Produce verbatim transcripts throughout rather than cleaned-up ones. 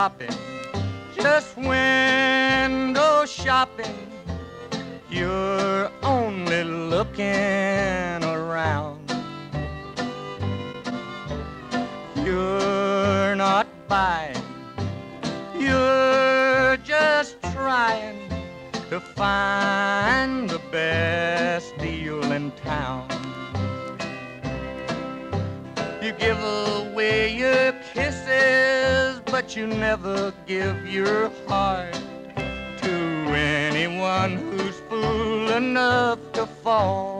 shopping, just window shopping. You're only looking around. You're not buying, you're just trying to find the best deal in town. You give away your kisses, but you never give your heart to anyone who's fool enough to fall.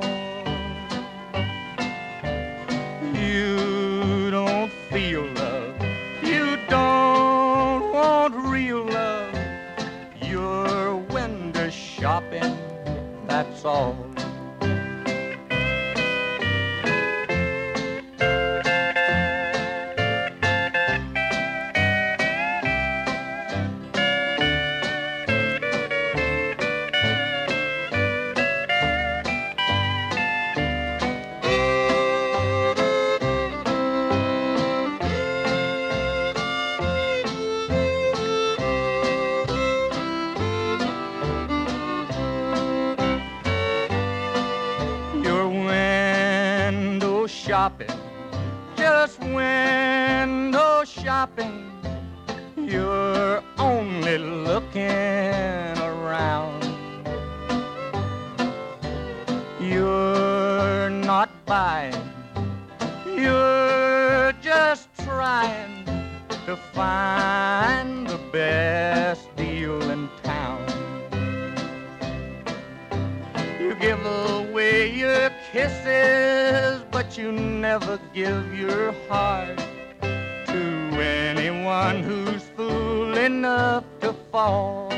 You don't feel love, you don't want real love. You're window shopping, that's all. Shopping, just window shopping. You're only looking around. You're not buying, you're just trying to find the best deal in town. You give away your kisses, but you never give your heart to anyone who's fool enough to fall.